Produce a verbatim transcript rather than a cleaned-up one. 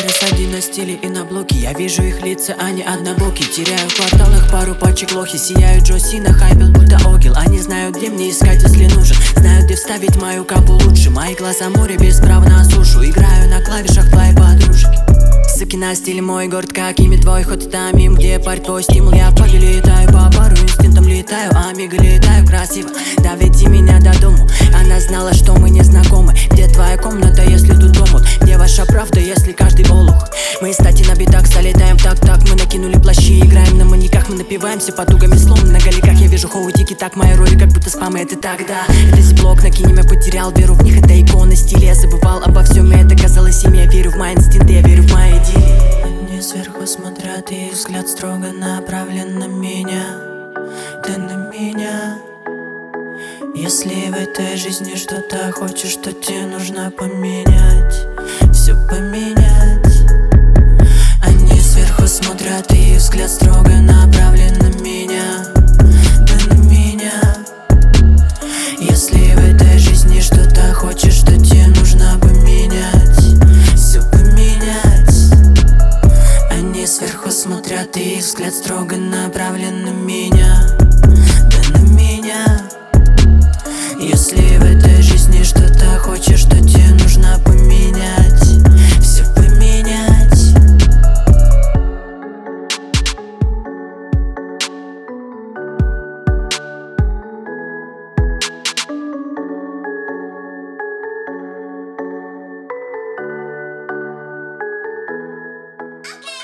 Сади на стиле и на блоке. Я вижу их лица, они однобоки. Теряю в кварталах пару пачек лохи. Сияют Джоси на хайпел, будто огил. Они знают, где мне искать, если нужен. Знают, где вставить мою капу лучше. Мои глаза море без права на сушу. Играю на клавишах твоей подружки. Суки на стиле мой город, как имя твой ход там им, где парь твой стимул. Я в паге летаю, по пару инстинктам летаю, а мига летаю красиво. Доведи меня до дому. Она знала, что мы не знакомы. Где твоя комната, если тут омут? Где ваша правда, если каждый олух? Мы, кстати, на битах залетаем в так-так. Мы накинули плащи, играем на маньяках. Мы напиваемся потугами слом на галиках. Я вижу хоу тики-так, мои роли как будто спам. Это тогда, это зиблок, накинем, я потерял веру в них. Это икона стиля, я забывал обо всем. И это казалось им, я верю в мои инстинкты, я верю в мои идеи. Они сверху смотрят, и их взгляд строго направлен на меня. Ты на меня. Если в этой жизни что-то хочешь, то тебе нужно поменять, все поменять. Они сверху смотрят, и их взгляд строго направлен на меня. Да на меня. Если в этой жизни что-то хочешь, то тебе нужно поменять, все поменять. Они сверху смотрят, и их взгляд строго направлен на меня. Да на меня. Если в этой жизни что-то хочешь, то тебе нужно поменять, все поменять. Yeah.